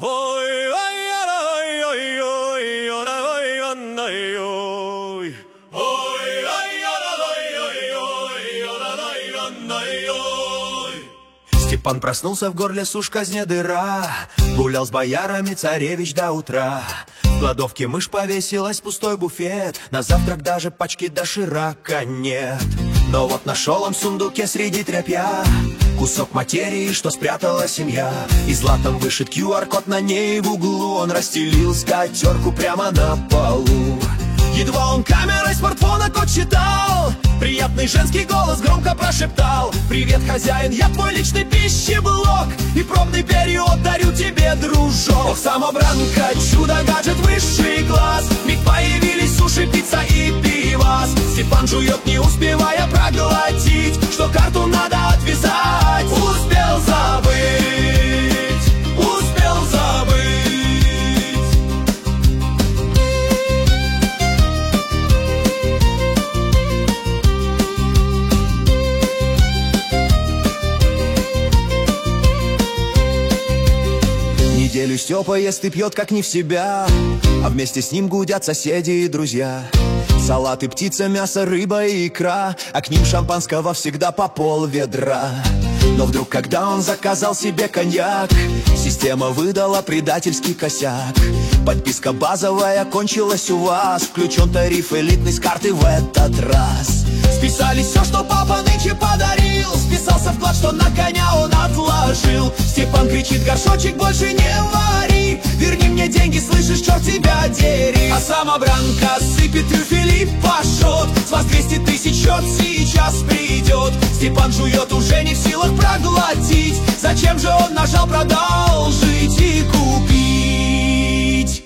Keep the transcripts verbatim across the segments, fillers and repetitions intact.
Степан проснулся, в горле сушка зне дыра. Гулял с боярами царевич до утра. В кладовке мышь повесилась, пустой буфет. На завтрак даже пачки доширака нет. Но вот нашел он в сундуке среди тряпья кусок материи, что спрятала семья. И златом вышит ку ар-код на ней в углу. Он расстелил скатерку прямо на полу. Едва он камерой смартфона код читал, приятный женский голос громко прошептал: «Привет, хозяин, я твой личный пищеблок, и пробный период дарю тебе, дружок». Ох, самобранка, чудо-гаджет высший класс, миг появились суши, пицца и пивас. Степан жует, не успевая проглотить, что карту надо отвязать. Успел забыть, успел забыть. Неделю Степа ест и пьет как не в себя, а вместе с ним гудят соседи и друзья. Салаты, птица, мясо, рыба и икра, а к ним шампанского всегда по пол ведра. Но вдруг, когда он заказал себе коньяк, система выдала предательский косяк. Подписка базовая кончилась у вас, включен тариф элитный с карты в этот раз. Списали все, что папа нынче подарил, списался вклад, что на коня он отложил. Степан кричит: горшочек больше не вари, верни мне деньги, слышишь, черт тебя дери. А самобранка сыпет трюфели пашот, с вас двести тысяч счет сейчас придет. Степан жует, уже не в силах проглотить, зачем же он нажал продолжить и купить?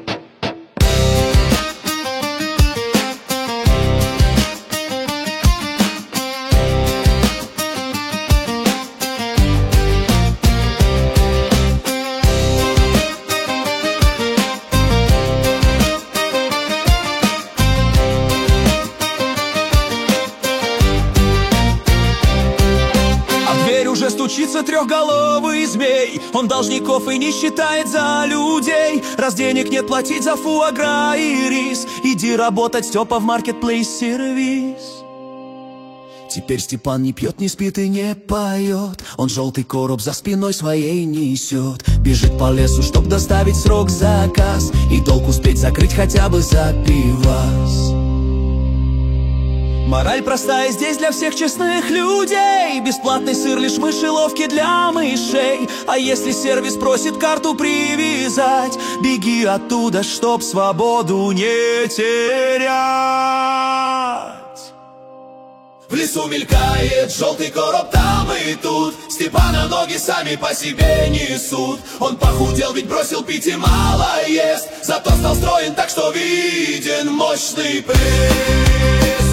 Стучится трехголовый змей, он должников и не считает за людей. Раз денег нет платить за фуагра и рис, иди работать, Степа, в маркетплейс-сервис. Теперь Степан не пьет, не спит и не поет, он желтый короб за спиной своей несет. Бежит по лесу, чтоб доставить в срок заказ, и долг успеть закрыть хотя бы за пивас. Мораль простая здесь для всех честных людей: бесплатный сыр, лишь мышеловки для мышей. А если сервис просит карту привязать, беги оттуда, чтоб свободу не терять. В лесу мелькает желтый короб там и тут, Степана ноги сами по себе несут. Он похудел, ведь бросил пить и мало ест, зато стал строен так, что виден мощный пресс.